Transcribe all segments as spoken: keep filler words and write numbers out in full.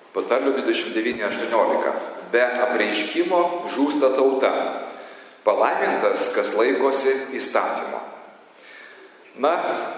Patarlių dvidešimt devyni aštuoniolika. Be apreiškimo žūsta tauta. Palaimintas, kas laikosi įstatymo. Na,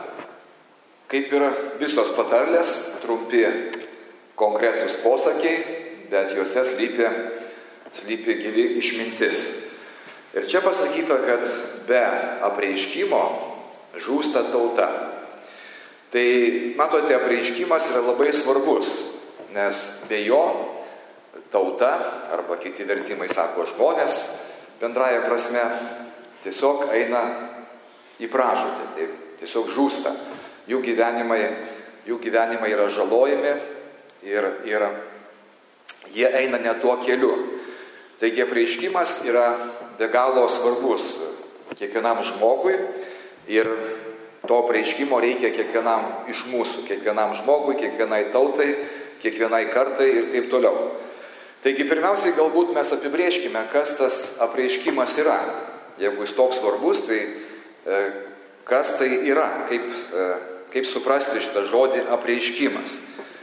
kaip ir visos patarlės, trumpi konkretus posakiai, bet juose slypi, slypi gili išmintis. Ir čia pasakyta, kad be apreiškimo žūsta tauta. Tai, matote, apreiškimas yra labai svarbus, nes be jo tauta, arba kiti vertimai sako žmonės, bendraja prasme, tiesiog eina į pražūtį, tai tiesiog žūsta. Jų gyvenimai, jų gyvenimai yra žalojami ir, ir jie eina ne tuo keliu. Taigi apreiškimas yra be galo svarbus kiekvienam žmogui ir to apreiškimo reikia kiekvienam iš mūsų, kiekvienam žmogui, kiekvienai tautai, kiekvienai kartai ir taip toliau. Taigi pirmiausiai galbūt mes apibrėžkime, kas tas apreiškimas yra. Jeigu jis toks svarbus, tai e, kas tai yra, kaip, e, kaip suprasti šitą žodį apreiškimas.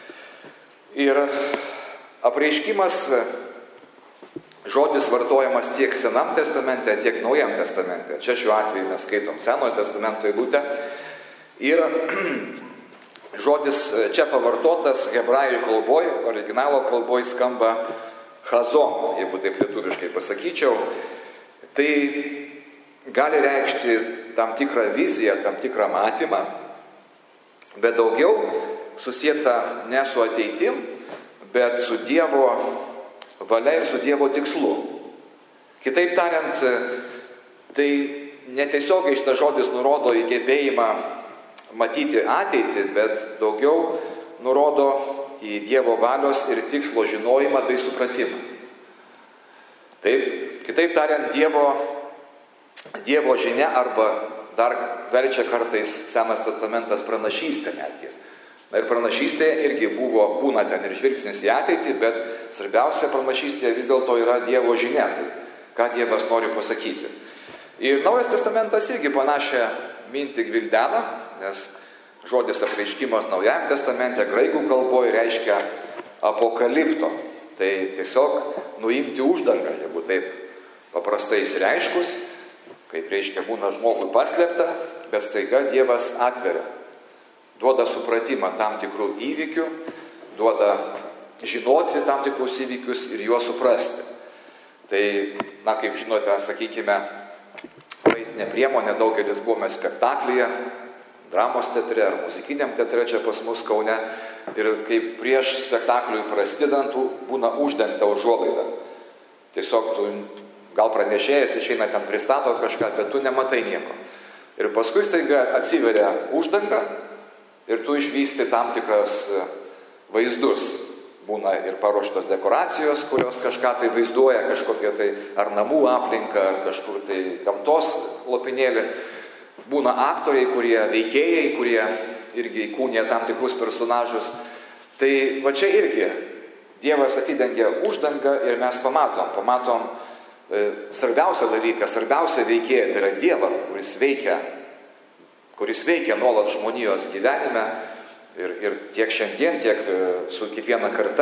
Ir apreiškimas, žodis vartojamas tiek Senam testamente, tiek Naujam testamente. Čia šiuo atveju mes skaitom Senojo testamento eilutę. Ir žodis čia pavartotas hebrajų kalboj, originalo kalboj skamba chazon, jeigu taip lietuviškai pasakyčiau. Tai gali reikšti tam tikrą viziją, tam tikrą matymą, bet daugiau susieta ne su ateitim, bet su Dievo valia ir su Dievo tikslu. Kitaip tariant, tai netiesiogiai šitas žodis nurodo į gebėjimą matyti ateitį, bet daugiau nurodo į Dievo valios ir tikslo žinojimą bei supratimą. Taip, kitaip tariant, Dievo, Dievo žinia arba dar verčia kartais Senas testamentas pranašystė netgi. Na ir pranašystė irgi buvo, būna ten ir žvilgsnis į ateitį, bet svarbiausia pranašystė vis dėlto yra Dievo žinia, tai ką Dievas nori pasakyti. Ir Naujas testamentas irgi panašią mintį gvildena, nes žodis apreiškimas Naujajame testamente graikų kalboje reiškia apokalipto. Tai tiesiog nuimti uždangą, jeigu taip paprastai išreiškus, kaip reiškia būna žmogui paslėpta, bet staiga Dievas atveria. Duoda supratimą tam tikrų įvykių, duoda žinoti tam tikrus įvykius ir juos suprasti. Tai, na, kaip žinote, sakykime, vaizdinė priemonė, daugelis buvome spektaklyje, dramos teatre ar muzikiniam teatre čia pas mus Kaune. Ir kaip prieš spektakliui prasidedant būna uždengta užuolaida. Tiesiog tu, gal pranešėjas išeina ten pristato kažką, bet tu nematai nieko. Ir paskui staiga atsiveria uždanga ir tu išvysti tam tikras vaizdus. Būna ir paruoštos dekoracijos, kurios kažką tai vaizduoja, kažkokie tai ar namų aplinka, ar kažkur tai gamtos lopinėlį. Būna aktoriai, kurie veikėjai, kurie irgi įkūnė tam tikrus personažus. Tai va čia irgi Dievas atidengia uždangą ir mes pamatom, pamatom e, svarbiausią dalyką, svarbiausią veikėją, tai yra Dievą, kuris veikia, kuris veikia nuolat žmonijos gyvenime ir, ir tiek šiandien, tiek e, su kiekviena karta.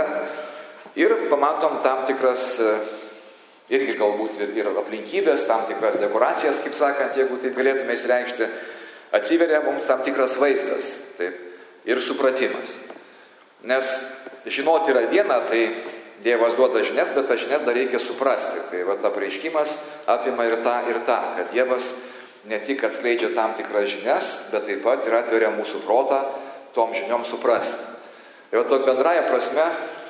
Ir pamatom tam tikras e, irgi galbūt ir, ir aplinkybės, tam tikras dekoracijas, kaip sakant, jeigu taip galėtume išreikšti, atsiveria mums tam tikras vaizdas, taip, ir supratimas. Nes žinoti yra viena, tai Dievas duoda žinias, bet tas žinias dar reikia suprasti. Tai va, apreiškimas apima ir tą, ir tą, kad Dievas ne tik atskleidžia tam tikras žinias, bet taip pat ir atveria mūsų protą tom žiniom suprasti. Ir va, to bendraja prasme,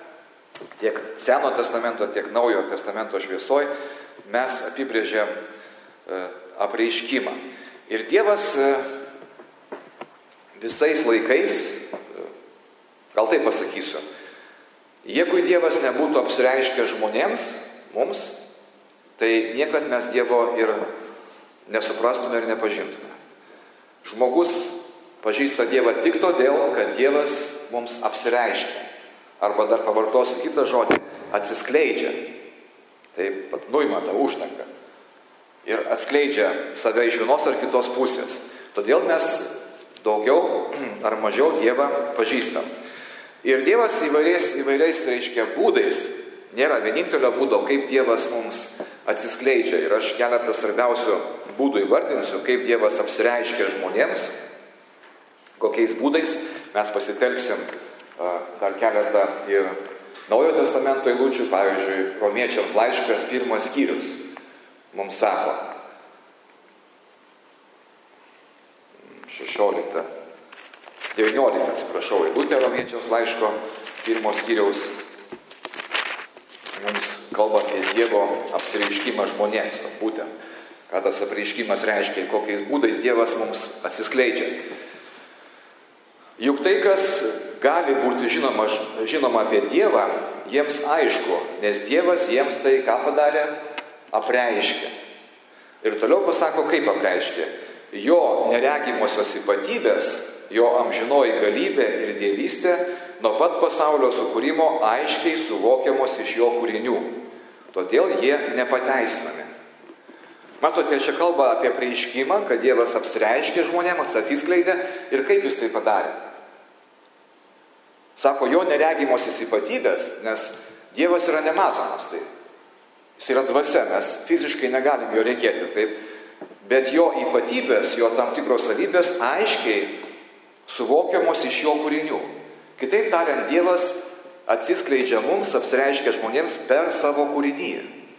tiek Seno testamento, tiek Naujojo testamento šviesoj mes apibrėžėm e, apreiškimą. Ir Dievas e, visais laikais, e, gal taip pasakysiu, jeigu Dievas nebūtų apsireiškę žmonėms, mums, tai niekad mes Dievo ir nesuprastume ir nepažintume. Žmogus pažįsta Dievą tik todėl, kad Dievas mums apsireiškia. Arba dar pavartosiu kitą žodį, atsiskleidžia. Taip pat nuima tą uždangą. Ir atskleidžia save iš vienos ar kitos pusės. Todėl mes daugiau ar mažiau Dievą pažįstam. Ir Dievas įvairiais, įvairiais reiškia būdais, nėra vienintelio būdo, kaip Dievas mums atsiskleidžia. Ir aš keletą svarbiausių būdų įvardinsiu, kaip Dievas apsireiškia žmonėms, kokiais būdais. Mes pasitelksim dar keletą ir Naujojo testamento eilučių, pavyzdžiui, Romiečiams laiškas pirmas skyrius mums sako, šešioliktą, devynioliktą, atsiprašau, eilutė Romiečiams laiško pirmos skyriaus mums kalba apie Dievo apsireiškimą žmonėms, būtent, ką tas apreiškimas reiškia, kokiais būdais Dievas mums atsiskleidžia. Juk tai, kas gali būti žinoma, žinoma apie Dievą, jiems aišku, nes Dievas jiems tai, ką padarė, apreiškė. Ir toliau pasako, kaip apreiškė. Jo neregimosios ypatybės, jo amžinoji galybė ir dievystė nuo pat pasaulio sukūrimo aiškiai suvokiamos iš jo kūrinių. Todėl jie nepateisinami. Matote, čia kalba apie apreiškimą, kad Dievas apsireiškė žmonėms, atsiskleidė ir kaip jis tai padarė. Sako, jo neregimosios ypatybės, nes Dievas yra nematomas, taip. Jis yra dvasia, mes fiziškai negalim jo regėti, taip. Bet jo ypatybės, jo tam tikros savybės aiškiai suvokiamos iš jo kūrinių. Kitaip tariant, Dievas atsiskleidžia mums, apsireiškia žmonėms per savo kūrinyje.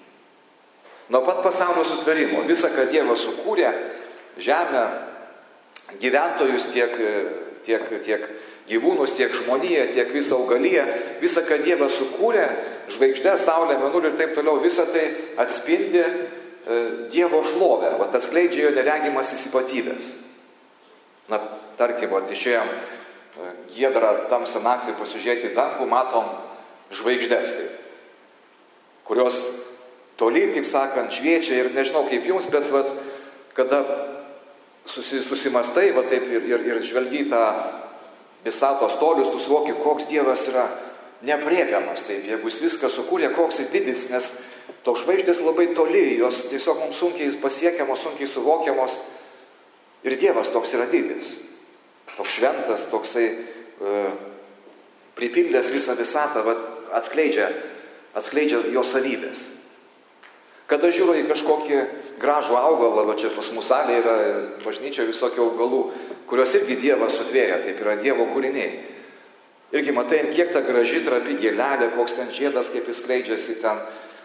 Nuo pat pasaulio sutvėrimo, visą, ką Dievas sukūrė, žemę, gyventojus, tiek, tiek, tiek gyvūnus, tiek žmoniją, tiek visą augaliją, visą, ką Dievas sukūrė, žvaigždę, saulę, mėnulį ir taip toliau, visą tai atspindi e, Dievo šlovę, va, atskleidžia jo neregimasis ypatybės. Na, tarkim, va, išėjom e, giedrą tamsią naktį pasižiūrėti į dangų, matom žvaigždės, taip, kurios toli, kaip sakant, šviečia ir nežinau kaip jums, bet vat, kada susi, susimastai, va, taip, ir, ir, ir žvelgi tą visatos tolius, tu suvoki, koks Dievas yra nepriepiamas. Taip, jeigu jis viską sukūrė, koks jis didis, nes tos žvaigždės labai toli, jos tiesiog mums sunkiai pasiekiamos, sunkiai suvokiamos. Ir Dievas toks yra didis, toks šventas, toksai e, pripildęs visą visatą, va, atskleidžia, atskleidžia jo savybės. Kada žiūri į kažkokį gražų augalą, va čia pas mūsų salėje yra bažnyčia visokių augalų, kurios irgi Dievas sutvėrė, taip yra Dievo kūriniai. Irgi matai, kiek ta graži trapi gėlelė, koks ten žiedas, kaip jis skleidžiasi ten,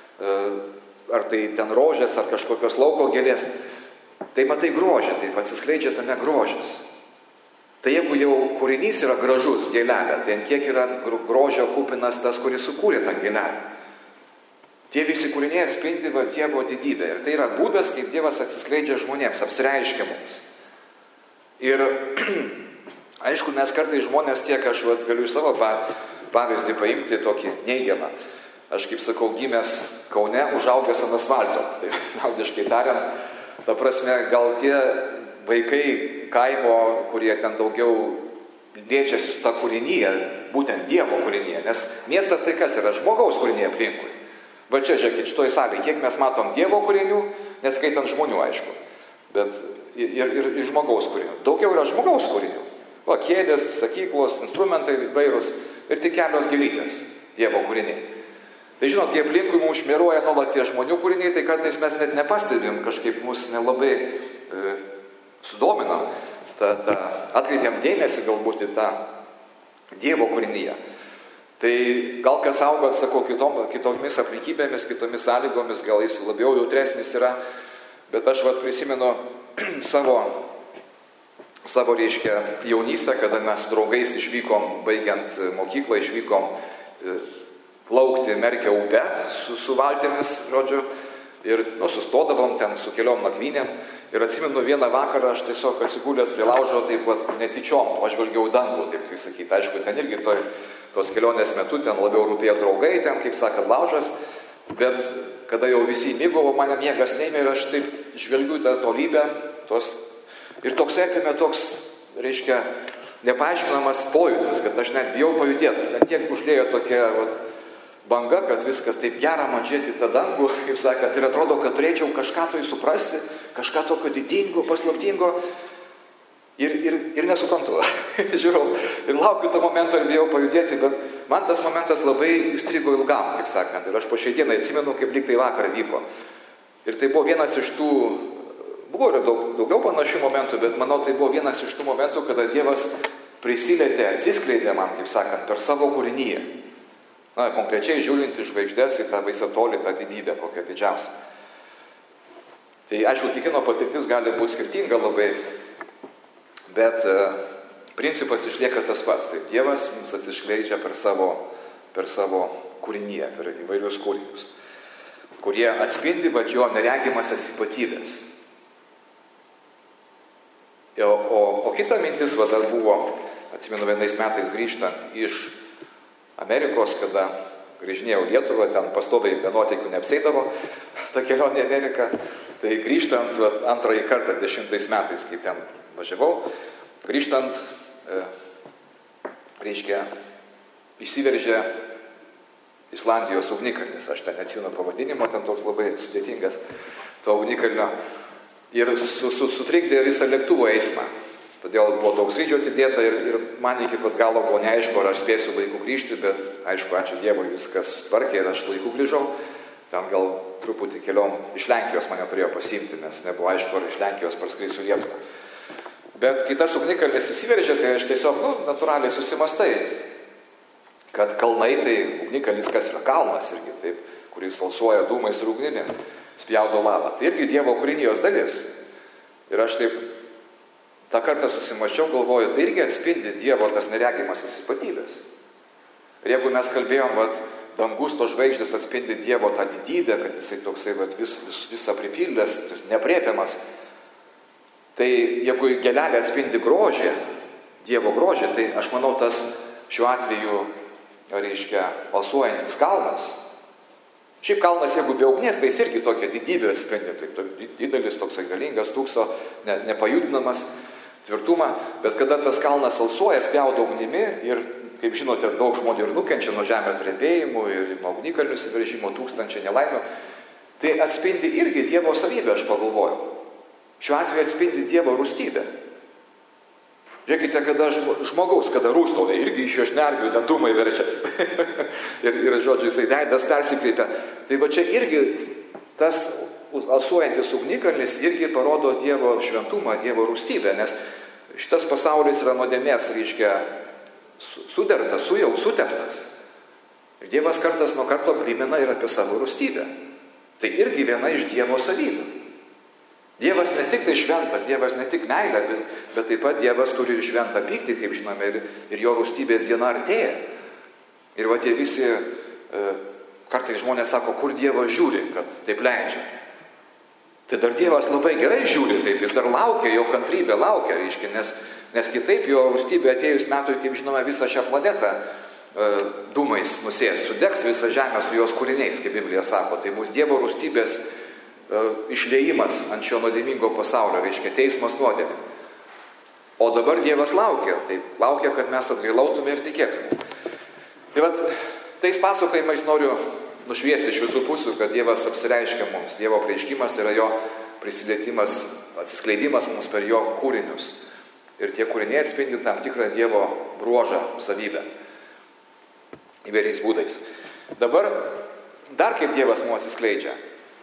ar tai ten rožės, ar kažkokios lauko gėlės. Tai matai grožį, taip atsiskleidžia tame grožis. Tai jeigu jau kūrinys yra gražus gėlelė, tai kiek yra grožio kupinas tas, kuris sukūrė tą gėlelę. Tie visi kūriniai atspindi va Dievo didybę. Ir tai yra būdas, kaip Dievas atsiskleidžia žmonėms, apsireiškia mums. Ir aišku, mes kartais žmonės tiek, aš va, galiu iš savo pavyzdį paimti tokį neigiamą. Aš, kaip sakau, gimęs Kaune, užaugęs ant asfalto. Tai liaudiškai tariant, ta prasme, gal tie vaikai kaimo, kurie ten daugiau liečiasi su ta kūrinyje, būtent Dievo kūrinyje. Nes miestas tai kas yra? Žmogaus kūrinyje aplinkui. Va čia, žiūrėkit, šitoj salėje, kiek mes matom Dievo kūrinių, neskaitant žmonių, aišku, bet ir, ir, ir žmogaus kūrinių. Daugiau yra žmogaus kūrinių. Va, kėdės, sakyklos, instrumentai vairūs ir tik kelios gėlytės Dievo kūriniai. Tai žinot, kai aplinkui mums šmiruoja nuolat tie žmonių kūriniai, tai kartais mes net nepastebim, kažkaip mus nelabai e, sudomino, ta, ta, atkreipiam dėmesį galbūt į tą Dievo kūrinyje. Tai gal kas auga, sakau, kitom, kitomis aplinkybėmis, kitomis sąlygomis, gal jis labiau jautresnis yra, bet aš vat prisimenu savo, savo reiškia, jaunystę, kada mes su draugais išvykom, baigiant mokyklą, išvykom e, plaukti Merkio upe su, su valtimis, žodžiu, ir nu, sustodavom ten su keliom nakvynėm. Ir atsimenu vieną vakarą, aš tiesiog atsigulęs prie laužo, taip pat netyčiom, pažvelgiau dangų, taip kaip sakyti. Aišku, ten irgi toj, tos kelionės metu ten labiau rūpėjo draugai, ten, kaip sakant, laužas. Bet kada jau visi mėgavo, mane miegas neėmė ir aš taip žvelgiu tą tolybę. Tos, ir toks ekime toks, reiškia, nepaaiškinamas pojūtis, kad aš net bijau pajudėti. Ten tiek užlėjo tokia vat, banga, kad viskas taip gera man žiūrėti tą dangų, kaip sakant, ir atrodo, kad turėčiau kažką to įsuprasti, kažką tokio didingo, paslaptingo. Ir, ir, ir nesuprantu. Žiūrėjau ir laukiu to momento ir bijau pajudėti, bet man tas momentas labai įstrigo ilgam, kaip sakant. Ir aš po šiai dienai atsimenu, kaip lyg tai vakar vyko. Ir tai buvo vienas iš tų, buvo ir daug, daugiau panašių momentų, bet manau, tai buvo vienas iš tų momentų, kada Dievas prisilietė, atsiskleidė man, kaip sakant, per savo kūrinyje. Na, konkrečiai žiūrint iš žvaigždės į tą baisą tolį, tą didybę, kokią didžiausią. Tai aišku, kiekvieno patirtis gali būti skirtinga labai, bet e, principas išlieka tas pats. Tai Dievas mums atsiskleidžia per savo, per savo kūrinyje, per įvairius kūrinius, kurie atspindi vat jo neregimasias ypatybės. O, o, o kita mintis va, dar buvo, atsimenu, vienais metais grįžtant iš Amerikos, kada grįžinėjau Lietuvą, ten pastoviai be nuotykių neapseidavo ta kelionė į Ameriką, tai grįžtant va, antrąjį kartą dešimtais metais, kaip ten važiavau, grįžtant, e, reiškia, išsiveržė Islandijos ugnikalnis, aš ten neatsimenu pavadinimo, ten toks labai sudėtingas to ugnikalnio, ir su, su, sutrikdė visą lėktuvo eismą. Todėl buvo daug skrydžių atidėta ir, ir man iki pat galo buvo neaišku, ar aš spėsiu laiku grįžti, bet aišku, ačiū Dievui, viskas sutvarkė ir aš laiku grįžau. Ten gal truputį keliom iš Lenkijos mane turėjo pasiimti, nes nebuvo aišku, ar iš Lenkijos parskrysiu Lietuvą. Bet kai tas ugnikalnis įsiveržė, tai aš tiesiog, nu, natūraliai susimastai, kad kalnai tai ugnikalnis, kas yra kalnas irgi, taip, kuris alsuoja dūmais ir ugnimi, spjaudo lavą. Tai irgi Dievo kūrinijos dalis. Ir aš taip tą kartą susimaščiau, galvoju, tai irgi atspindi Dievo tas neregimasis ypatybės. Ir jeigu mes kalbėjom, vat, dangus to žvaigždės atspindi Dievo tą didybę, kad jisai toksai vat, vis, vis, visą pripildęs, nepriepiamas, tai jeigu gėlelė atspindi grožį, Dievo grožį, tai aš manau, tas šiuo atveju, reiškia, alsuojantis kalnas. Šiaip kalnas, jeigu be ugnies, tai jis irgi tokia didybė atspindi, tai didelis, toksai galingas, tūkso, ne, nepajudinamas, tvirtumą, bet kada tas kalnas alsuoja, spjaudo ugnimi ir, kaip žinote, daug žmonių ir nukenčia nuo žemės drebėjimų ir nuo ugnikalnių įsiveržimo, tūkstančiai nelaimių, tai atspindi irgi Dievo savybę, aš pagalvojau. Šiuo atveju atspindi Dievo rūstybę. Žiūrėkite, kada žmogaus, kada rūstauja, irgi iš jo šnergių dantumai verčiasi. ir, ir, žodžiu, jisai veidas persikreipia. Tai va čia irgi tas alsuojantis ugnikalnis irgi parodo Dievo šventumą, Dievo rūstybę, nes šitas pasaulis yra nuodėmės, reiškia, sudertas, sujau, suteptas. Ir Dievas kartas nuo karto primena ir apie savo rūstybę. Tai irgi viena iš Dievo savybių. Dievas ne tik tai šventas, Dievas ne tik meilė, bet, bet taip pat Dievas turi ir šventą pyktį, kaip žinome, ir, ir jo rūstybės diena artėja. Ir va tie visi, e, kartais žmonės sako, kur Dievas žiūri, kad taip leidžia. Tai dar Dievas labai gerai žiūri, taip, jis dar laukia, jo kantrybė laukia, reiškia, nes, nes kitaip jo rūstybė atėjus metui, kaip žinome, visą šią planetą e, dūmais nusės, sudegs visą žemę su jos kūriniais, kaip Biblija sako, tai bus Dievo rūstybės išliejimas ant šio nuodėmingo pasaulio, reiškia teismas nuodėmė. O dabar Dievas laukia, tai laukia, kad mes atgailautume ir tikėtume. Tai vat, tais pasakojimais noriu nušviesti iš visų pusių, kad Dievas apsireiškia mums. Dievo apreiškimas yra jo prisilietimas, atsiskleidimas mums per jo kūrinius. Ir tie kūriniai atspindi tam tikrą Dievo bruožą, savybę. Įvairiais būdais. Dabar dar kaip Dievas mums atsiskleidžia.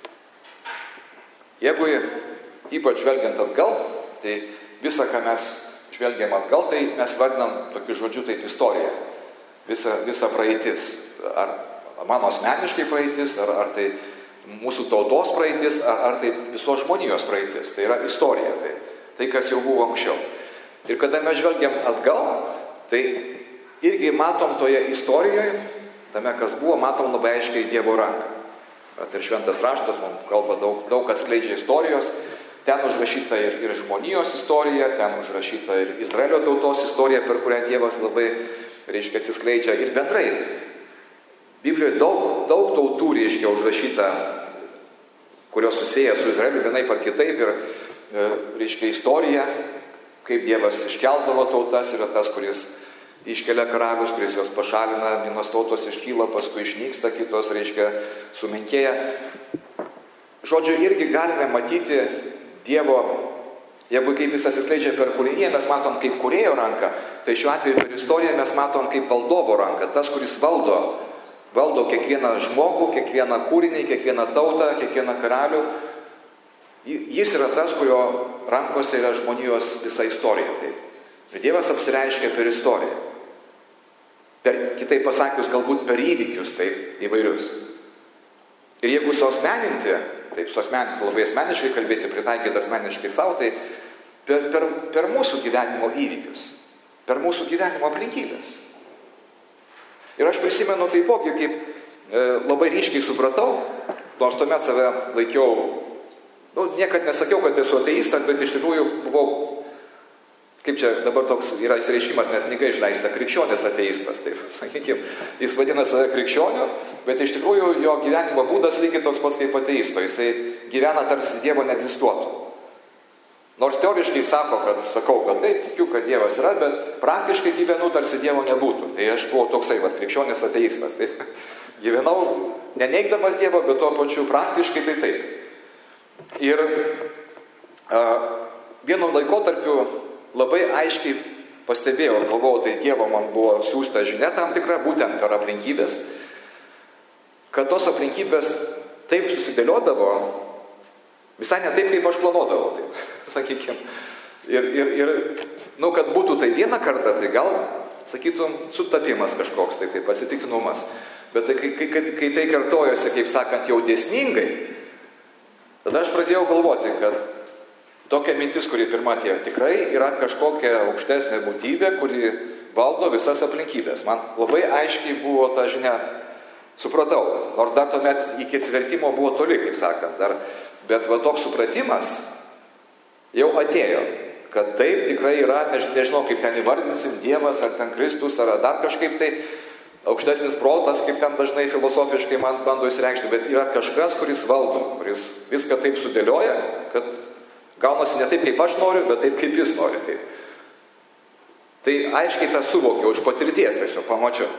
Jeigu ypač žvelgiant atgal, tai visą, ką mes žvelgiam atgal, tai mes vadinam tokiu žodžiu taip istorija. Visa, visa praeitis. Ar mano asmeniškai praeitis, ar, ar tai mūsų tautos praeitis, ar, ar tai visos žmonijos praeitis. Tai yra istorija. Tai, tai kas jau buvo anksčiau. Ir kada mes žvelgiam atgal, tai irgi matom toje istorijoje, tame kas buvo, matom labai aiškiai Dievo ranką. Ir šventas raštas mums kalba daug, daug atskleidžia istorijos. Ten užrašyta ir, ir žmonijos istorija, ten užrašyta ir Izraelio tautos istorija, per kurią Dievas labai, reiškia, atsiskleidžia. Ir bendrai, Biblijoje daug, daug tautų, reiškia, užrašyta, kurios susiję su Izraeliu vienaip ar kitaip. Ir, reiškia, istorija, kaip Dievas iškeldavo tautas, yra tas, kuris iškelia karalius, kuris juos pašalina, vienos tautos iškyla, paskui išnyksta, kitos, reiškia, sumenkėja. Žodžiu, irgi galime matyti Dievo Jeigu kaip jis atsiskleidžia per kūriniją, mes matom kaip kūrėjo ranką, tai šiuo atveju per istoriją mes matom kaip valdovo ranką, tas, kuris valdo, valdo kiekvieną žmogų, kiekvieną kūrinį, kiekvieną tautą, kiekvieną karalių. Jis yra tas, kurio rankose yra žmonijos visa istorija. Taip. Ir Dievas apsireiškia per istoriją. Per, kitaip pasakius, galbūt per įvykius, taip, įvairius. Ir jeigu suosmeninti, taip, suosmeninti, labai asmeniškai kalbėti, pritaikyti asmeniškai savo, tai per, per, per mūsų gyvenimo įvykius, per mūsų gyvenimo aplinkybės. Ir aš prisimenu taipogi, kaip e, labai ryškiai supratau, nors tuomet save laikiau, nu, niekad nesakiau, kad esu ateistas, bet iš tikrųjų buvau, kaip čia dabar toks yra įsireiškimas, net knyga išleista, krikščionis ateistas, taip, sakykime, jis vadina save krikščioniu, bet iš tikrųjų jo gyvenimo būdas lygiai toks pats kaip ateisto, jisai gyvena tarsi Dievo neegzistuotų. Nors teoriškai sako, kad sakau, kad taip, tikiu, kad Dievas yra, bet praktiškai gyvenu tarsi Dievo nebūtų. Tai aš buvau toksai, va, krikščionis ateistas, taip, gyvenau neneigdamas Dievo, bet tuo pačiu praktiškai tai taip. Ir a, vienu laikotarpiu labai aiškiai pastebėjau, galvojau, tai Dievo man buvo siūsta žinia tam tikra, būtent per aplinkybės, kad tos aplinkybės taip susidėliodavo, visai ne taip, kaip aš planuodavau, taip, sakykime. Ir, ir, ir, nu, kad būtų tai vieną kartą, tai gal, sakytum, sutapimas kažkoks, tai taip, atsitiktinumas. Bet tai, kai, kai, kai tai kartojosi, kaip sakant, jau dėsningai, tada aš pradėjau galvoti, kad tokia mintis, kuri pirma atėjo, tikrai yra kažkokia aukštesnė būtybė, kuri valdo visas aplinkybės. Man labai aiškiai buvo ta žinia, supratau, nors dar tuomet iki atsivertimo buvo toli, kaip sakant, dar, bet va toks supratimas jau atėjo, kad taip tikrai yra, než, nežinau, kaip ten įvardinsim, Dievas, ar ten Kristus, ar dar kažkaip tai aukštesnis protas, kaip ten dažnai filosofiškai man bando įsireikšti, bet yra kažkas, kuris valdo, kuris viską taip sudėlioja, kad gaunasi ne taip, kaip aš noriu, bet taip, kaip jis nori. Taip. Tai aiškiai tą suvokiau, iš patirties tiesiog pamačiau.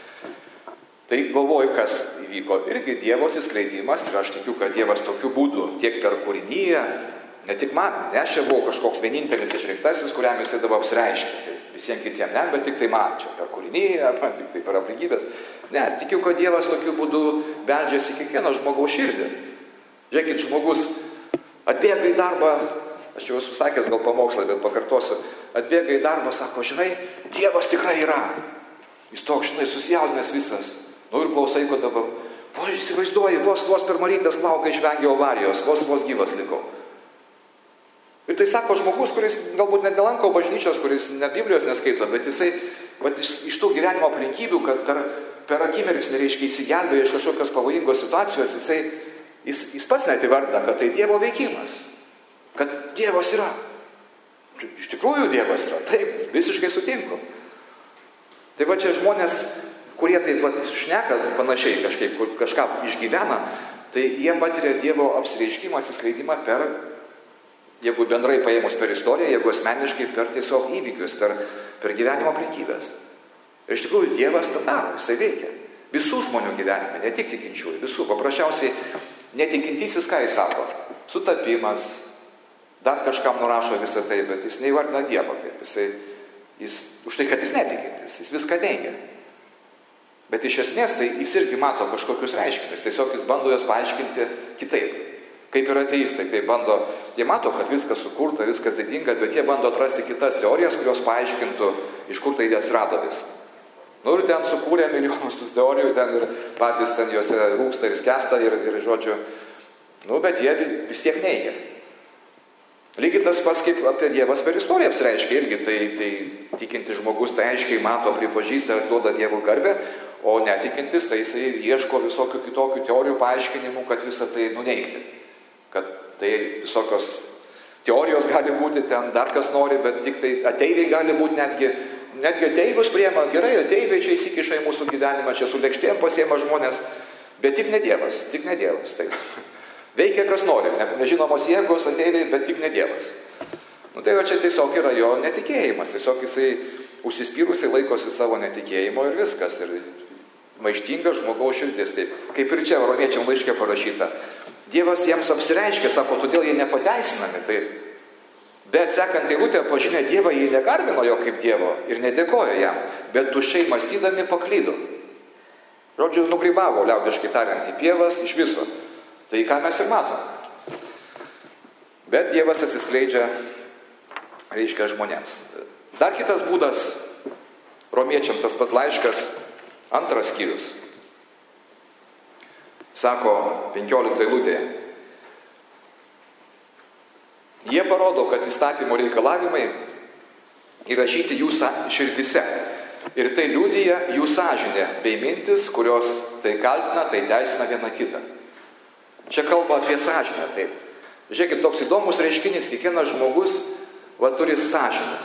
Tai galvoju, kas įvyko. Irgi Dievo atsiskleidimas, ir aš tikiu, kad Dievas tokiu būdu tiek per kūrinyje, ne tik man, ne aš čia buvau kažkoks vienintelis išrinktasis, kuriam jisai dabar apsireiškia. Tai visiems kitiems ne, bet tik tai man čia per kūrinyje, man tik tai per aplinkybės. Ne, tikiu, kad Dievas tokiu būdu beldžiasi kiekvieno žmogaus širdį. Žiūrėkit, žmogus atbėga į darbą, aš jau esu sakęs gal pamokslą, bet pakartosiu, atbėga į darbą, sako, žinai, Dievas tikrai yra. Jis toks, žinai, susijaudinęs visas. Nu ir klausai, kad dabar, vos įsivaizduoji, vos, vos per marytės lauką išvengiau avarijos, vos, vos gyvas likau. Ir tai sako žmogus, kuris galbūt net nelanko bažnyčios, kuris net Biblijos neskaito, bet jisai, bet iš, iš tų gyvenimo aplinkybių, kad per, per akimirksnį, reiškia, įsigelbėjo iš kažkokios pavojingos situacijos, jisai, jis, jis pats net įvardina, kad tai Dievo veikimas, kad Dievas yra. Iš tikrųjų Dievas yra, taip, visiškai sutinku. Tai va čia žmonės, kurie taip pat šneka panašiai kažkaip, kur kažką išgyvena, tai jie patiria Dievo apsireiškimą, atsiskleidimą per, jeigu bendrai paėmus per istoriją, jeigu asmeniškai per tiesiog įvykius, per, per gyvenimo aplinkybės. Ir iš tikrųjų Dievas tą daro, jisai veikia. Visų žmonių gyvenime, ne tik tikinčiųjų, visų. Paprasčiausiai netikintysis, ką jis sako? Sutapimas, dar kažkam nurašo visą tai, bet jis neįvardina Dievo. Taip, jisai, jis, už tai, kad jis netikintis, jis viską neigia. Bet iš esmės tai jis irgi mato kažkokius reiškinius, tiesiog jis bando juos paaiškinti kitaip. Kaip ir ateistai, tai bando, jie mato, kad viskas sukurta, viskas didinga, bet jie bando atrasti kitas teorijas, kurios paaiškintų, iš kur tai atsirado vis. Nu ir ten sukūrė milijonus tų teorijų, ten ir patys ten juose rūksta ir skęsta ir, ir žodžiu, nu bet jie vis tiek neigia. Lygiai tas pats, kaip apie Dievas per istoriją apsireiškia irgi, tai, tai tikintis žmogus tai aiškiai mato, pripažįsta ir duoda Dievo garbę, o netikintis, tai jisai ieško visokių kitokių teorijų paaiškinimų, kad visą tai nuneigti. Kad tai visokios teorijos gali būti, ten dar kas nori, bet tik tai ateiviai gali būti netgi, netgi ateivius priema, gerai, ateiviai čia įsikiša į mūsų gyvenimą, čia su lėkštėm pasiema žmonės, bet tik ne Dievas, tik ne Dievas, taip. Veikia kas nori, ne, nežinomos jėgos ateiviai, bet tik ne Dievas. Nu tai va čia tiesiog yra jo netikėjimas, tiesiog jisai užsispyrusiai laikosi savo netikėjimo ir viskas, ir maištinga žmogaus širdis, taip. Kaip ir čia romiečiam laiške parašyta. Dievas jiems apsireiškia, sako, todėl jie nepateisinami, tai Bet sekant eilutę, pažinę Dievą, jie negarbino jo kaip Dievo ir nedėkojo jam, bet tuščiai mąstydami paklydo. Žodžiu, nugrybavo, liaudiškai tariant, į pievas iš viso. Tai ką mes ir matom. Bet Dievas atsiskleidžia, reiškia, žmonėms. Dar kitas būdas, romiečiams tas pats laiškas, antras skyrius. Sako penkioliktoje eilutėje. Jie parodo, kad įstatymo reikalavimai įrašyti jų širdise. Ir tai liudija jų sąžinė bei mintis, kurios tai kaltina, tai teisina viena kitą. Čia kalba apie sąžinę. Taip. Žiūrėkit, toks įdomus reiškinys, kiekvienas žmogus va, turi sąžinę.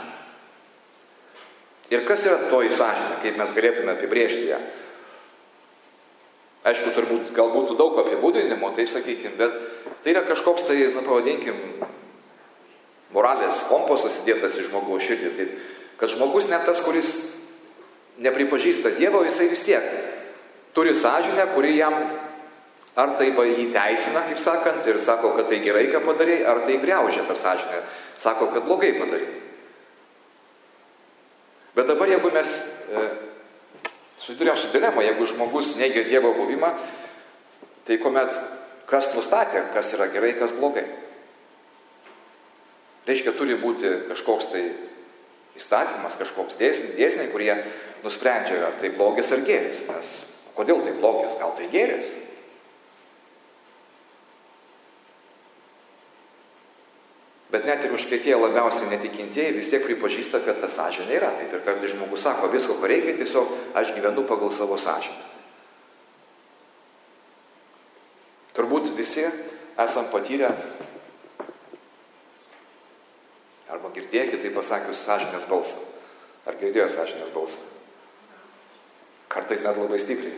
Ir kas yra toji sąžinė, kaip mes galėtume apibrėžti ją? Aišku, turbūt gal būtų daug apibūdinimo, taip sakykim, bet tai yra kažkoks tai, na pavadinkim, moralės kompasas įdėtas į žmogaus širdį. Taip, kad žmogus net tas, kuris nepripažįsta Dievo, jisai vis tiek turi sąžinę, kuri jam ar tai jį teisina, kaip sakant, ir sako, kad tai gerai, ką padarėjai, ar tai griaužia tą sąžinę, sako, kad blogai padarėjai. Bet dabar, jeigu mes e, susidurėm su dilema, jeigu žmogus neigia Dievo buvimą, tai kuomet kas nustatė, kas yra gerai, kas blogai. Reiškia, turi būti kažkoks tai įstatymas, kažkoks dėsniai, dėsniai, kurie nusprendžia, ar tai blogis ar gėris. Nes kodėl tai blogis, gal tai gėris? Bet net ir užkietėję labiausiai netikintieji vis tiek pripažįsta, kad ta sąžinė yra. Taip ir kartais žmogus sako, visko, ko reikia, tiesiog aš gyvenu pagal savo sąžinę. Turbūt visi esam patyrę arba girdėję, kitaip pasakius, sąžinės balsą. Ar girdėjo sąžinės balsą? Kartais net labai stipriai.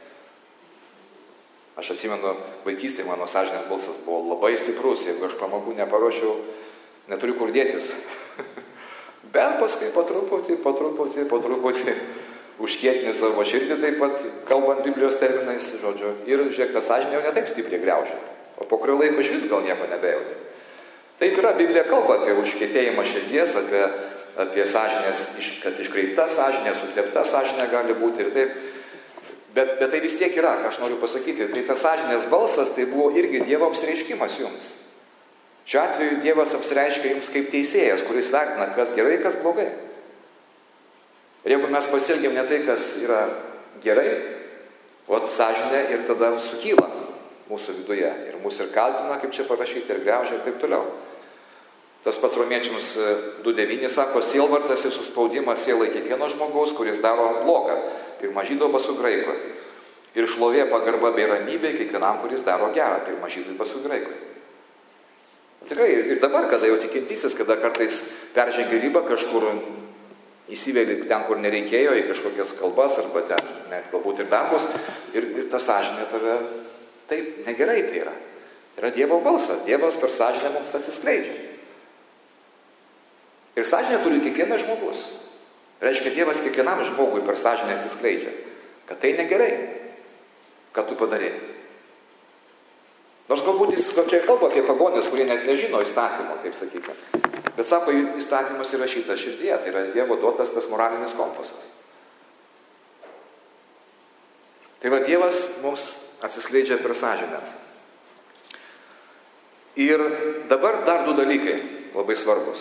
Aš atsimenu, vaikystėje mano sąžinės balsas buvo labai stiprus, jeigu aš pamokų neparuošiau, neturiu kur dėtis. Bet paskui po truputį, po truputį, po truputį užkietini savo širdį, taip pat kalbant Biblijos terminais, žodžiu, ir žiūrėk, ta sąžinė jau ne taip stipriai griaužia. O po kurio laiko iš vis gal nieko nebejauti. Taip yra, Biblija kalba apie užkietėjimą širdies, apie, apie sąžinės, kad iškreipta sąžinė, sutepta sąžinė gali būti ir taip. Bet, bet tai vis tiek yra, ką aš noriu pasakyti. Tai tas sąžinės balsas, tai buvo irgi Dievo apsireiškimas jums. Šiuo atveju Dievas apsireiškia jums kaip teisėjas, kuris vertina, kas gerai, kas blogai. Ir jeigu mes pasielgiam ne tai, kas yra gerai, o sąžinė ir tada sukyla mūsų viduje. Ir mūsų ir kaltina, kaip čia parašyti, ir griaužia, ir taip toliau. Tas pats romiečiams du devyni sako, sielvartas ir suspaudimas sielai kiekvieno žmogaus, kuris daro blogą. Pirma žydo, paskui graiko. Ir šlovė, pagarba bei ramybė kiekvienam, kuris daro gerą. Pirma žydui, paskui graiko. Tikrai, ir dabar, kada jau tikintysis, kada kartais peržengia ribą kažkur, įsivėlė ten, kur nereikėjo, į kažkokias kalbas, arba ten, net galbūt ir darbus, ir, ir ta sąžinė tave, taip, negerai tai yra. Yra Dievo balsas, Dievas per sąžinę mums atsiskleidžia. Ir sąžinę turi kiekvienas žmogus. Reiškia, Dievas kiekvienam žmogui per sąžinę atsiskleidžia, kad tai negerai, kad tu padarėjai. Nors galbūt jis kokia kalba apie pagonės, kurie net nežino įstatymo, taip sakykime. Bet sako, įstatymas įrašytas širdyje, tai yra Dievo duotas tas moralinis kompasas. Tai va, Dievas mums atsiskleidžia per sąžinę. Ir dabar dar du dalykai labai svarbus.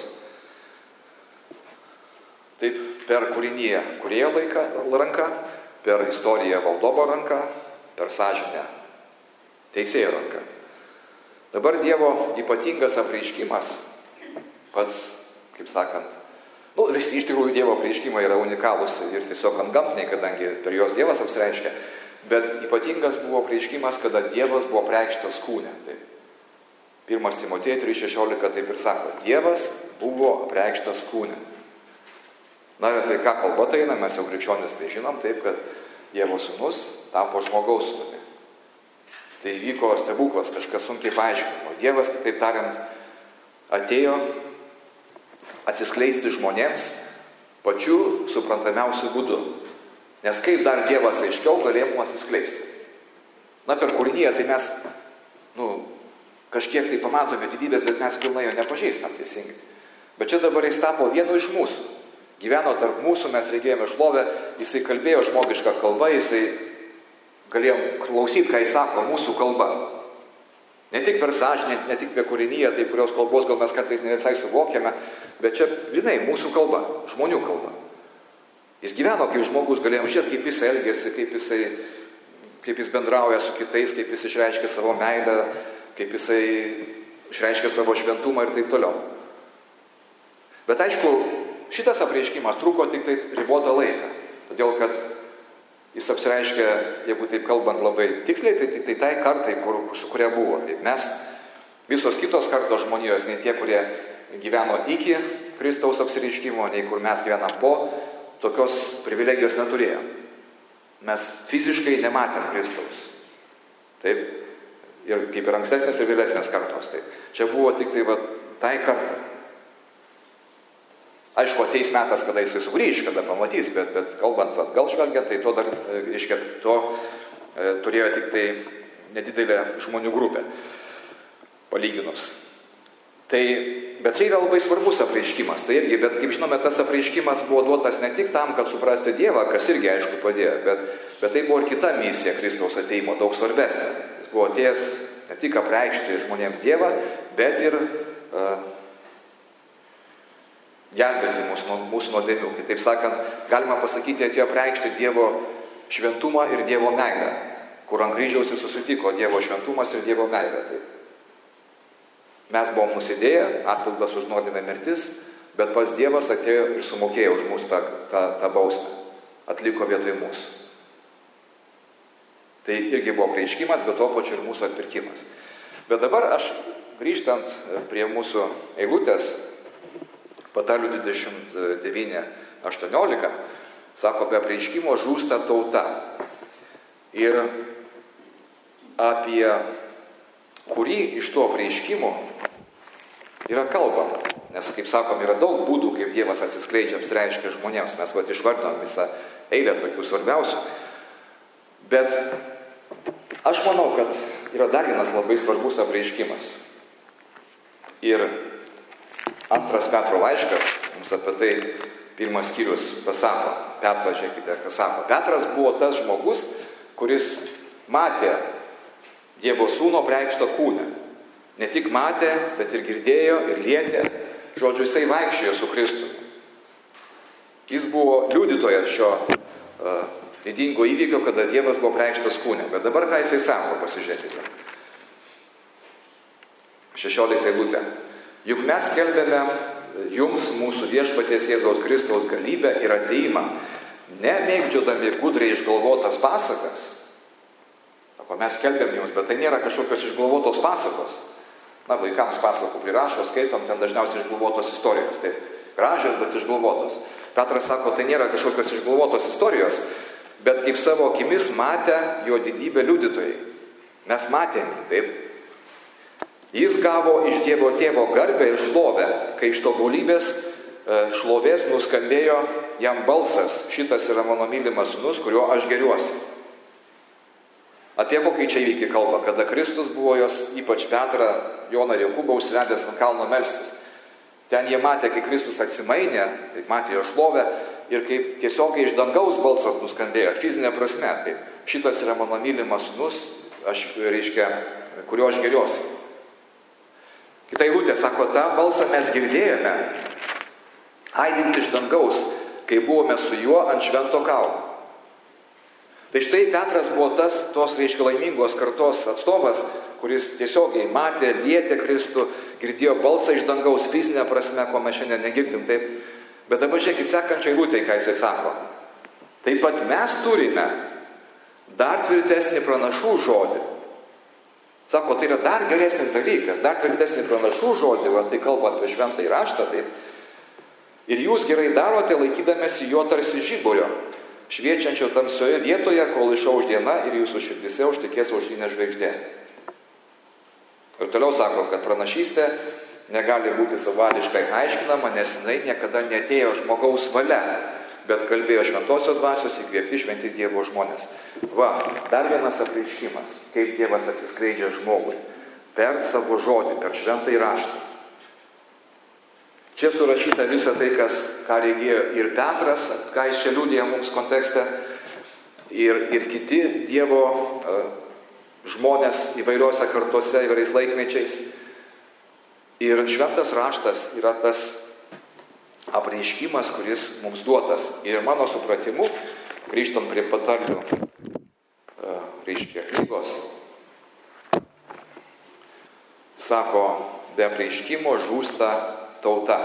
Taip, per kūrinyje kūrėjo ranką, per istoriją valdovo ranką, per sąžinę teisėjo ranką. Dabar Dievo ypatingas apreiškimas, pats, kaip sakant, nu, visi iš tikrųjų Dievo apreiškimai yra unikalūs ir tiesiog antgamtiniai, kadangi per juos Dievas apsireiškia, bet ypatingas buvo apreiškimas, kada Dievas buvo apreikštas kūne. Taip. Pirmas Timotiejui trys šešiolika taip ir sako, Dievas buvo apreikštas kūne. Na, tai ką kalba tai eina, mes jau krikščionys tai žinom, taip, kad Dievo sūnus tapo žmogaus sūnumi. Tai vyko stebuklas, kažkas sunkiai paaiškinimo. Dievas, kitaip tariant, atėjo atsiskleisti žmonėms pačiu suprantamiausiu būdu. Nes kaip dar Dievas aiškiau galėjom atsiskleisti. Na, per kūrinyje tai mes, nu, kažkiek tai pamatome didybės, bet mes pilnai jo nepažįstam teisingai. Bet čia dabar jis tapo vienu iš mūsų. Gyveno tarp mūsų, mes regėjome šlovę, jisai kalbėjo žmogišką kalbą, jisai galėjom klausyti, ką jis sako, mūsų kalba. Ne tik per sąžinę, ne tik per kūrinyje, tai kurios kalbos gal mes kartais ne visai suvokiame, bet čia vinai mūsų kalba, žmonių kalba. Jis gyveno kaip žmogus, galėjom žiūrėti, kaip jis elgėsi, kaip, jisai, kaip jis bendrauja su kitais, kaip jis išreiškia savo meilę, kaip jisai išreiškia savo šventumą ir taip toliau. Bet aišku, šitas apreiškimas truko tik tai ribotą laiką, todėl kad jis apsireiškia, jeigu taip kalbant labai tiksliai, tai tik tai tai kartai, kur, su kuria buvo. Tai mes, visos kitos kartos žmonijos, nei tie, kurie gyveno iki Kristaus apsireiškimo, nei kur mes gyvenam po, tokios privilegijos neturėjom. Mes fiziškai nematėm Kristaus. Taip, ir kaip ir ankstesnės ir vėlesnės kartos. Taip. Čia buvo tik tai va, tai kartai. Aišku, ateis metas, kada jisai sugrįž, kada pamatys, bet, bet kalbant atgal žvelgiant, tai to dar, iškia, to e, turėjo tik tai nedidelė žmonių grupė, palyginus. Tai, bet čia yra labai svarbus apreiškimas, tai irgi, bet kaip žinome, tas apreiškimas buvo duotas ne tik tam, kad suprasti Dievą, kas irgi aišku padėjo, bet, bet tai buvo ir kita misija Kristaus ateimo, daug svarbesnė. Jis buvo atėjęs ne tik apreikšti žmonėms Dievą, bet ir uh, gelbėti mūsų, mūsų nuodėmių. Kitaip sakant, galima pasakyti, atėjo apreikšti Dievo šventumą ir Dievo meilę, kur ant kryžiaus ir susitiko Dievo šventumas ir Dievo meilė. Taip. Mes buvom nusidėję, atpildas už nuodėmę mirtis, bet pats Dievas atėjo ir sumokėjo už mūsų tą, tą, tą bausmę, atliko vietoj mūsų. Tai irgi buvo apreiškimas, bet to pačiu ir mūsų atpirkimas. Bet dabar aš, grįžtant prie mūsų eilutės, Patarlių dvidešimt devyni aštuoniolika, sako, apie apreiškimo žūsta tauta. Ir apie kurį iš to apreiškimo yra kalbama. Nes, kaip sakom, yra daug būdų, kaip Dievas atsiskleidžia, apsireiškia žmonėms. Mes vat išvardinom visą eilę tokių svarbiausių. Bet aš manau, kad yra dar vienas labai svarbus apreiškimas. Ir antras Petro laiškas, mums apie tai pirmas skyrius pasako. Petras, žiūrėkite, ką sako. Petras buvo tas žmogus, kuris matė Dievo sūno apreikštą kūną. Ne tik matė, bet ir girdėjo, ir lietė. Žodžiu, jisai vaikščiojo su Kristumi. Jis buvo liudytojas šio uh, didingo įvykio, kada Dievas buvo apreikštas kūne. Bet dabar ką jisai sako, pasižiūrėkite. šešiolikta eilutė. Juk mes skelbėme jums mūsų viešpaties Jėzaus Kristaus galybę ir ateimą, nemėgdžiodami gudriai išgalvotas pasakas. Sako, mes skelbėm jums, bet tai nėra kažkokios išgalvotos pasakos. Na, vaikams pasakų prirašo, skaitom, ten dažniausiai išgalvotos istorijos. Taip, gražios, bet išgalvotos. Petras sako, tai nėra kažkokios išgalvotos istorijos, bet kaip savo akimis matė jo didybę liudytojai. Mes matėme, taip. Jis gavo iš Dievo tėvo garbę ir šlovę, kai iš tobulybės šlovės nuskambėjo jam balsas. Šitas yra mano mylimas sūnus, kuriuo aš geriuosi. Apie kokį čia įvykį kalba, kada Kristus buvo jos, ypač Petrą, Joną ir Jokūbą užsivedęs ant kalno melstis. Ten jie matė, kai Kristus atsimainė, taip matė jo šlovę ir kaip tiesiogiai iš dangaus balsas nuskambėjo, fizinė prasme. Taip, šitas yra mano mylimas sūnus, aš, reiškia, kuriuo aš geriuosi. Kita eilutė sako, tą balsą mes girdėjome, aidint iš dangaus, kai buvome su juo ant švento kalno. Tai štai Petras buvo tas, tos, reiškia, laimingos kartos atstovas, kuris tiesiogiai matė, lietė Kristų, girdėjo balsą iš dangaus fizinę prasme, ko mes šiandien negirdim. Taip. Bet dabar žiūrėkit sekančią eilutę, ką jisai sako. Taip pat mes turime dar tvirtesnį pranašų žodį. Sako, tai yra dar geresnis dalykas, dar tvirtesnį pranašų žodį, va, tai kalba apie šventąjį raštą, taip. Ir jūs gerai darote, laikydamėsi jo tarsi žiburio, šviečiančio tamsioje vietoje, kol išauš diena ir jūsų širdise užtekės aušrinė žvaigždė. Ir toliau sako, kad pranašystė negali būti savališkai aiškinama, nes jinai niekada neatėjo žmogaus valia, bet kalbėjo šventosios dvasios įkvėpti šventi Dievo žmonės. Va, dar vienas apreiškimas, kaip Dievas atsiskleidžia žmogui per savo žodį, per šventąjį raštą. Čia surašyta visa tai, kas, ką regėjo ir Petras, ką jis čia liudija mums kontekste, ir, ir kiti Dievo uh, žmonės įvairiuose kartuose, įvairiais laikmečiais. Ir šventas raštas yra tas apreiškimas, kuris mums duotas. Ir mano supratimu, grįžtant prie patarlių, uh, reiškia knygos, sako, be apreiškimo žūsta tauta.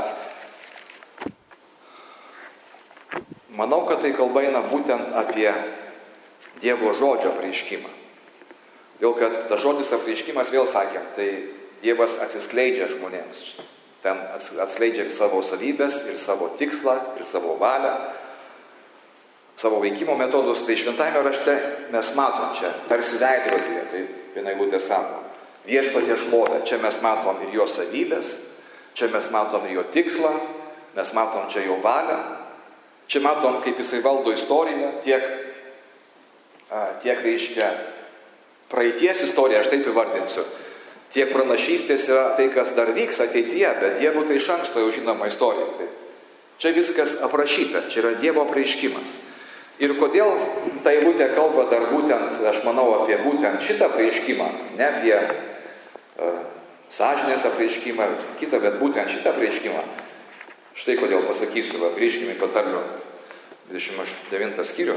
Manau, kad tai kalba eina būtent apie Dievo žodžio apreiškimą. Dėl kad tas žodis apreiškimas, vėl sakėm, tai Dievas atsiskleidžia žmonėms. Ten atskleidžia ir savo savybės, ir savo tikslą, ir savo valią, savo veikimo metodus. Tai šventajame rašte mes matom čia, tarsi veidrodyje, tai viena eilutė sako, viešpaties šlovę. Čia mes matom ir jo savybės, čia mes matom ir jo tikslą, mes matom čia jo valią, čia matom, kaip jisai valdo istoriją, tiek, a, tiek reiškia praeities istoriją, aš taip įvardinsiu, tiek pranašystės yra tai, kas dar vyks ateityje, bet Dievo tai iš anksto jau žinoma istorija. Tai čia viskas aprašyta, čia yra Dievo apreiškimas. Ir kodėl ta eilutė kalba dar būtent, aš manau, apie būtent šitą apreiškimą, ne apie uh, sąžinės apreiškimą, kitą, bet būtent šitą apreiškimą. Štai kodėl pasakysiu, va, grįžkime į patarlių dvidešimt devintą skyrių.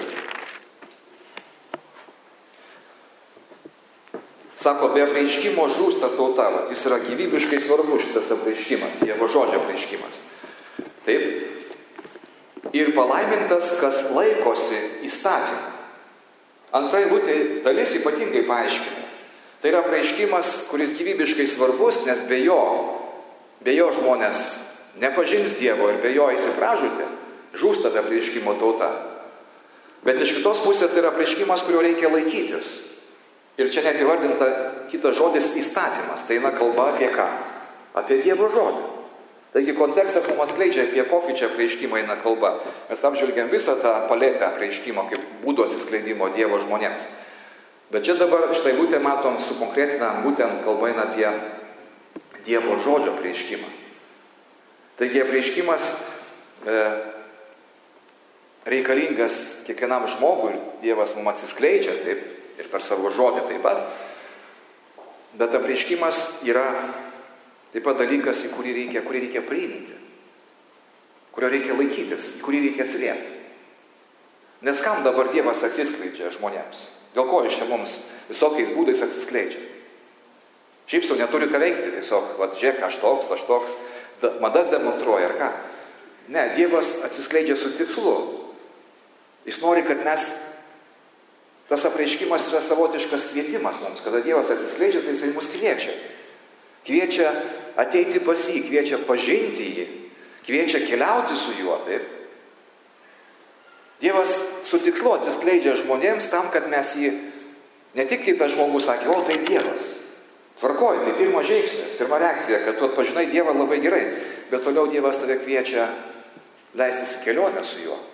Sako, be apreiškimo žūsta tauta. Jis yra gyvybiškai svarbus šitas apreiškimas, Dievo žodžio apreiškimas. Taip. Ir palaimintas, kas laikosi įstatymą. Antra eilutė dalis ypatingai paaiškina. Tai yra apreiškimas, kuris gyvybiškai svarbus, nes be jo, be jo žmonės nepažins Dievo ir be jo įsipražūti, žūsta be apreiškimo tauta. Bet iš kitos pusės tai yra apreiškimas, kurio reikia laikytis. Ir čia net įvardinta kitas žodis įstatymas. Tai eina kalba apie ką? Apie Dievo žodį. Taigi kontekstas mums atskleidžia, apie kokį čia apreiškimą eina kalba. Mes apžvelgiam visą tą paletę apreiškimo kaip būdo atsiskleidimo Dievo žmonėms. Bet čia dabar štai būtent matom, sukonkretinam, būtent kalba eina apie Dievo žodžio apreiškimą. Taigi apreiškimas e, reikalingas kiekvienam žmogui, Dievas mums atsiskleidžia, taip, ir per savo žodį taip pat. Bet apreiškimas yra taip pat dalykas, į kurį reikia, kurį reikia priimti, kurio reikia laikytis, į kurį reikia atsiliepti. Nes kam dabar Dievas atsiskleidžia žmonėms? Dėl ko iš čia mums visokiais būdais atsiskleidžia? Šiaip sau neturi ką veikti, tiesiog, va, žiūrėk, aš toks, aš toks, madas demonstruoja ar ką. Ne, Dievas atsiskleidžia su tikslu. Jis nori, kad mes, tas apreiškimas yra savotiškas kvietimas mums. Kada Dievas atsiskleidžia, tai jisai mus kviečia. Kviečia ateiti pas jį, kviečia pažinti jį, kviečia keliauti su juo, taip. Dievas su tikslu atsiskleidžia žmonėms tam, kad mes jį, ne tik kai tas žmogus sakė, o tai Dievas. Tvarkoji, tai pirmas žingsnis, pirma reakcija, kad tu atpažinai Dievą labai gerai, bet toliau Dievas tave kviečia leistis į kelionę su juo.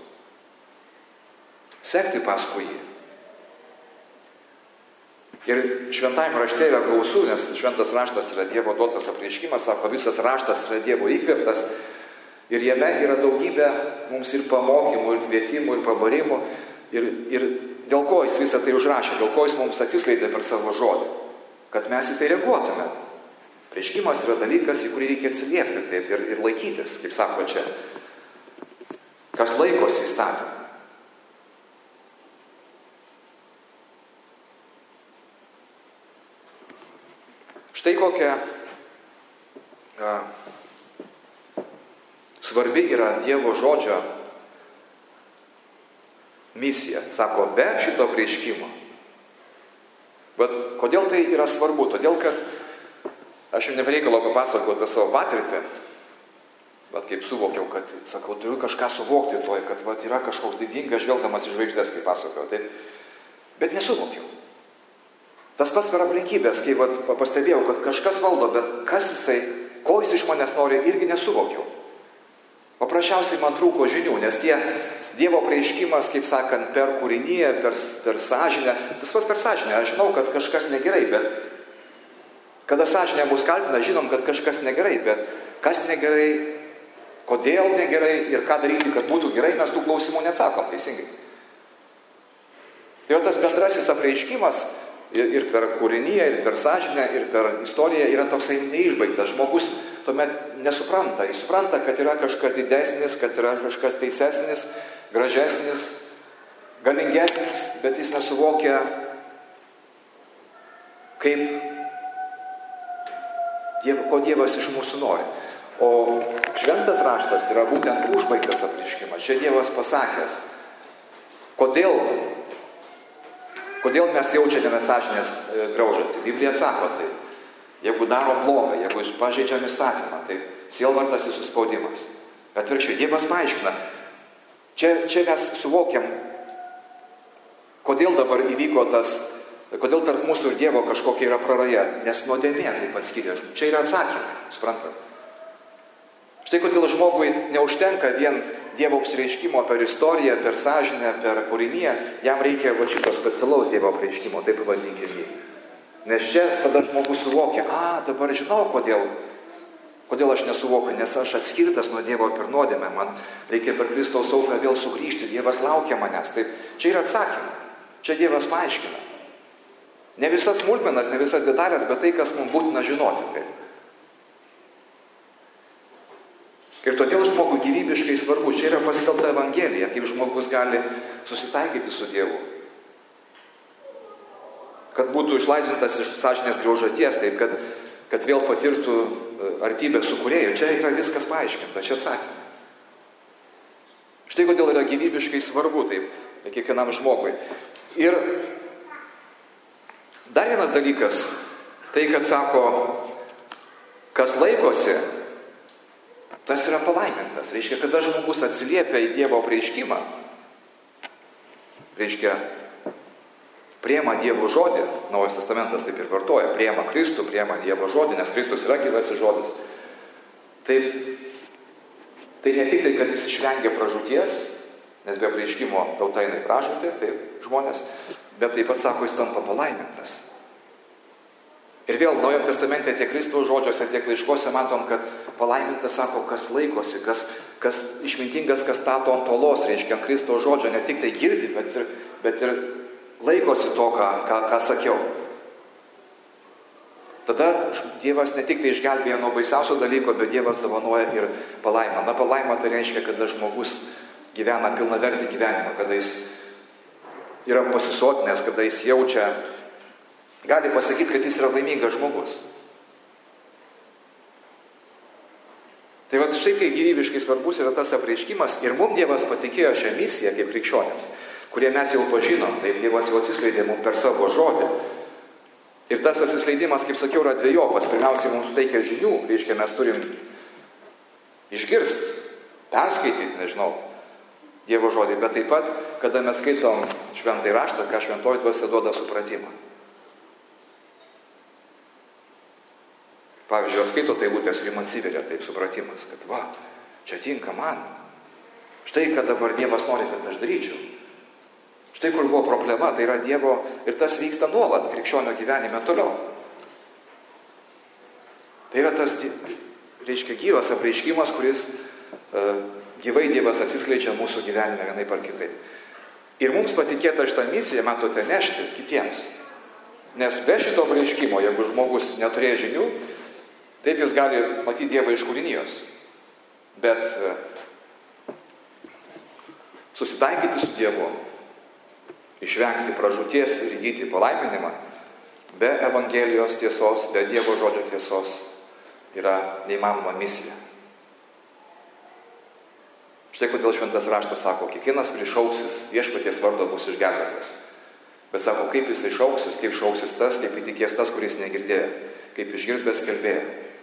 Sekti paskui jį. Ir šventajame rašte yra gausu, nes šventas raštas yra Dievo duotas apreiškimas, sako, visas raštas yra Dievo įkvėptas. Ir jame yra daugybė mums ir pamokymų, ir kvietimų, ir pabarimų. Ir, ir dėl ko jis visą tai užrašė, dėl ko jis mums atsiskleidė per savo žodį. Kad mes į tai reaguotume. Apreiškimas yra dalykas, į kurį reikia atsiliepti taip, ir, ir laikytis, kaip sako čia. Kas laikosi įstatymą. Štai kokia a, svarbi yra Dievo žodžio misija. Sako, be šito apreiškimo. Bet kodėl tai yra svarbu? Todėl, kad aš jums nebereikalo papasakoti tą savo patirtį, bet kaip suvokiau, kad, sakau, turiu kažką suvokti toj, kad vat, yra kažkoks didingas žvelgdamas į žvaigždės, kaip pasakau, taip. Bet nesuvokiau. Tas pats per aplinkybės, kai vat, pastebėjau, kad kažkas valdo, bet kas jisai, ko jis iš manęs nori, irgi nesuvokiau. Paprasčiausiai man trūko žinių, nes tie Dievo apreiškimas, kaip sakant, per kūrinyje, per, per sąžinę, tas pats per sąžinę, aš žinau, kad kažkas negerai, bet kada sąžinė mus kaltina, žinom, kad kažkas negerai, bet kas negerai kodėl negerai ir ką daryti, kad būtų gerai, mes tų klausimų neatsakom teisingai. Tai tas bendrasis apreiškimas ir, ir per kūrinyje, ir per sąžinę, ir per istoriją yra toksai neišbaigtas. Žmogus tuomet nesupranta. Jis supranta, kad yra kažkas didesnis, kad yra kažkas teisesnis, gražesnis, galingesnis, bet jis nesuvokia, kaip diev, ko Dievas iš mūsų nori. O šventas raštas yra būtent užbaigtas apreiškimas. Čia Dievas pasakęs, kodėl, kodėl mes jaučiame sąžinės graužatį. Biblija atsako tai. Jeigu darom blogą, jeigu pažeidžiam įstatymą, tai sielvartas ir suspaudimas. Atvirkščiai, Dievas paaiškina. Čia, čia mes suvokiam, kodėl dabar įvyko tas, kodėl tarp mūsų ir Dievo kažkokia yra praraja. Nes nuodėmė taip atskiria. Čia yra atsakymai, suprantat. Štai kodėl žmogui neužtenka vien Dievo apsireiškimo per istoriją, per sąžinę, per kūrinyje, jam reikia va šito specialaus Dievo apsireiškimo, taip vadinkim jį. Nes čia tada žmogus suvokia, a, dabar žinau, kodėl, kodėl aš nesuvokiu, nes aš atskirtas nuo Dievo per nuodėmę, man reikia per Kristaus auką vėl sugrįžti, Dievas laukia manęs. Taip, čia yra atsakymai, čia Dievas paaiškina. Ne visas smulkmenas, ne visas detalės, bet tai, kas mums būtina žinoti. Taip. Ir todėl žmogui gyvybiškai svarbu, čia yra paskelbta Evangelija, kaip žmogus gali susitaikyti su Dievu. Kad būtų išlaisvintas iš sąžinės graužaties, taip, kad, kad vėl patirtų artybę su Kūrėju. Čia yra viskas paaiškinta, čia atsakymai. Štai kodėl yra gyvybiškai svarbu, taip, kiekvienam žmogui. Ir dar vienas dalykas, tai, kad sako, kas laikosi, tas yra palaimintas. Reiškia, kada žmogus atsiliepia į Dievo apreiškimą, reiškia, priema Dievo žodį, Naujas testamentas taip ir vartoja, priema Kristų, priema Dievo žodį, nes Kristus yra gyvasis žodis. Tai, tai ne tik tai, kad jis išvengia pražūties, nes be apreiškimo tauta jinai pražūti, taip žmonės, bet taip pat sako, jis tampa palaimintas. Ir vėl Naujam testamente tiek Kristaus žodžiuose, tiek laiškuose matom, kad palaimintas sako, kas laikosi, kas, kas išmintingas, kas stato ant olos, reiškia ant Kristaus žodžio, ne tik tai girdi, bet ir, bet ir laikosi to, ką, ką, ką sakiau. Tada Dievas ne tik tai išgelbėja nuo baisiausio dalyko, bet Dievas dovanoja ir palaimą. Na, palaima tai reiškia, kada žmogus gyvena pilnavertį gyvenimą, kada jis yra pasisotinęs, kada jis jaučia, gali pasakyti, kad jis yra laimingas žmogus. Tai va štai kai gyvybiškai svarbus yra tas apreiškimas ir mums Dievas patikėjo šią misiją kaip krikščionėms, kurie mes jau pažinom, taip Dievas jau atsiskleidė mums per savo žodį. Ir tas atsiskleidimas, kaip sakiau, yra dvejopas. Pirmiausiai mums teikia žinių, reiškia mes turim išgirsti, perskaityti, nežinau, Dievo žodį, bet taip pat, kada mes skaitom šventąjį raštą, ką šventoji dvasia duoda supratimą. Pavyzdžiui, skaito tai eilutės ir man atsiveria taip supratimas, kad va, čia tinka man. Štai, kad dabar Dievas nori, kad aš daryčiau. Štai, kur buvo problema, tai yra Dievo ir tas vyksta nuolat krikščionio gyvenime toliau. Tai yra tas, reiškia, gyvas apreiškimas, kuris uh, gyvai Dievas atsiskleidžia mūsų gyvenime vienaip ar kitaip. Ir mums patikėta šitą misiją, matote, nešti kitiems. Nes be šito apreiškimo, jeigu žmogus neturėjo žinių, taip jis gali matyti Dievą iš kūrinijos. Bet susitaikyti su Dievu, išvengti pražūties ir įgyti palaiminimą, be Evangelijos tiesos, be Dievo žodžio tiesos yra neįmanoma misija. Štai kodėl šventas raštas sako, kiekvienas, kuris šauksis viešpaties vardo, bus išgelbėtas. Bet sako, kaip jis šauksis, kaip šauksis tas, kaip įtikės tas, kuris negirdėjo, kaip išgirs be skelbėjo.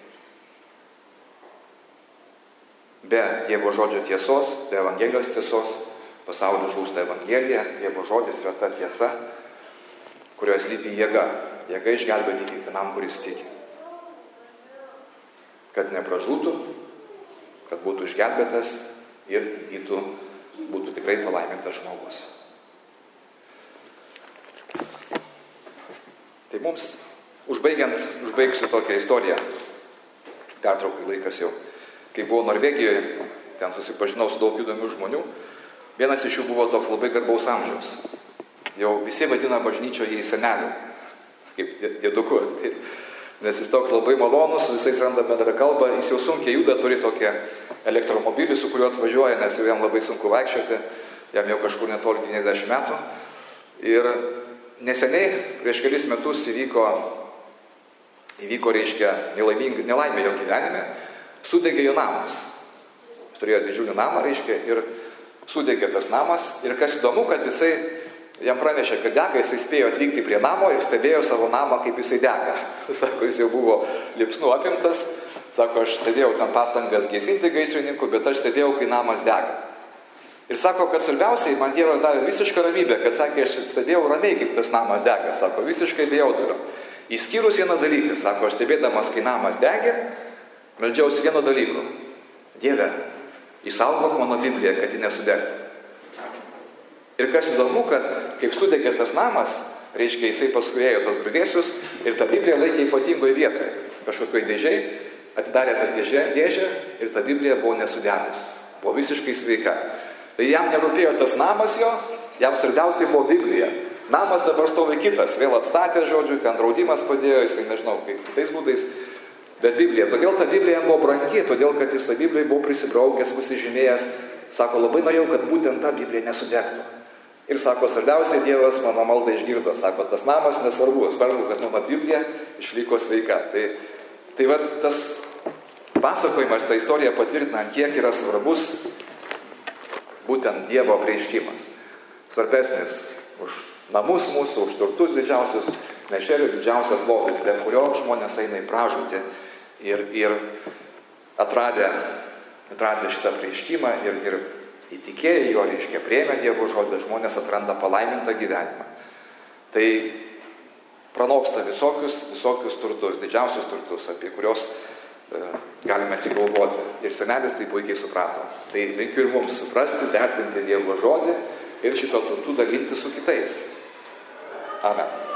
Be Dievo žodžio tiesos, be Evangelijos tiesos, pasaulyje žūsta Evangelija, Dievo žodis yra ta tiesa, kurioje slypi jėga, jėga išgelbėti kiekvienam, kuris tiki. Kad nepražūtų, kad būtų išgelbėtas ir įgytų, būtų tikrai palaimintas žmogus. Tai mums, užbaigiant, užbaigsiu tokią istoriją, pertraukai laikas jau. Kai buvau Norvegijoje, ten susipažinau su daug įdomių žmonių. Vienas iš jų buvo toks labai garbaus amžiaus. Jau visi vadina bažnyčioje į senelių, kaip dėduku. Nes jis toks labai malonus, visais randa bendrą kalbą, jis jau sunkiai juda, turi tokį elektromobilį, su kuriuo atvažiuoja, nes jau jam labai sunku vaikščioti, jam jau kažkur netoli devyniasdešimt metų. Ir neseniai, prieš kelis metus įvyko, įvyko reiškia, nelaimė jo gyvenime, sudegė jo namas. Jis turėjo didžiulį namą, reiškia, ir sudegė tas namas. Ir kas įdomu, kad jisai, jam pranešė, kad dega, jisai spėjo atvykti prie namo ir stebėjo savo namą, kaip jisai dega. Sako, jis jau buvo liepsnų apimtas, sako, aš stebėjau ten pastangas gesinti gaisrininkų, bet aš stebėjau, kai namas dega. Ir sako, kad svarbiausiai man Dievas davė visišką ramybę, kad sakė, aš stebėjau ramiai, kaip tas namas dega, sako, visiškai be jaudulio. Išskyrus vieną dalyką, sako, aš stebėdamas, kai namas degė, meldžiausi vieno dalyko. Dieve, išsaugok mano Bibliją, kad ji nesudegtų. Ir kas įdomu, kad kaip sudegė tas namas, reiškia, jisai paskui ėjo tos griuvėsius ir tą Bibliją laikė ypatingoje vietoje. Kažkokioj dėžiai, atidarė tą dėžę, dėžę ir ta Biblija buvo nesudegus, buvo visiškai sveika. Tai jam nerūpėjo tas namas jo, jam svarbiausiai buvo Biblija. Namas dabar stovi kitas, vėl atstatė, žodžiu, ten draudimas padėjo, jisai nežinau, kaip kitais būdais, bet Biblija. Todėl ta Biblija jam buvo brangi, todėl kad jis tą Bibliją buvo prisibraukęs, pasižymėjęs, sako, labai norėjau, kad būtent ta Biblija nesudegtų. Ir sako, svarbiausiai Dievas mano maldą išgirdo, sako, tas namas nesvarbu, svarbu, kad mano Biblija išliko sveika. Tai, tai va, tas pasakojimas, ta istorija patvirtina, kiek yra svarbus būtent Dievo apreiškimas. Svarbesnis už namus mūsų, už turtus didžiausius, nešerių didžiausias blogis, be kurio žmonės eina į pražūtį ir, ir atradę, atradę šitą apreiškimą ir, ir įtikėję jo, reiškia, priėmę Dievo žodį, žmonės atranda palaimintą gyvenimą. Tai pranoksta visokius, visokius turtus, didžiausius turtus, apie kurios e, galime tik galvoti. Ir senelis tai puikiai suprato. Tai linkiu ir mums suprasti, vertinti Dievo žodį ir šito turtų dalinti su kitais. Amen.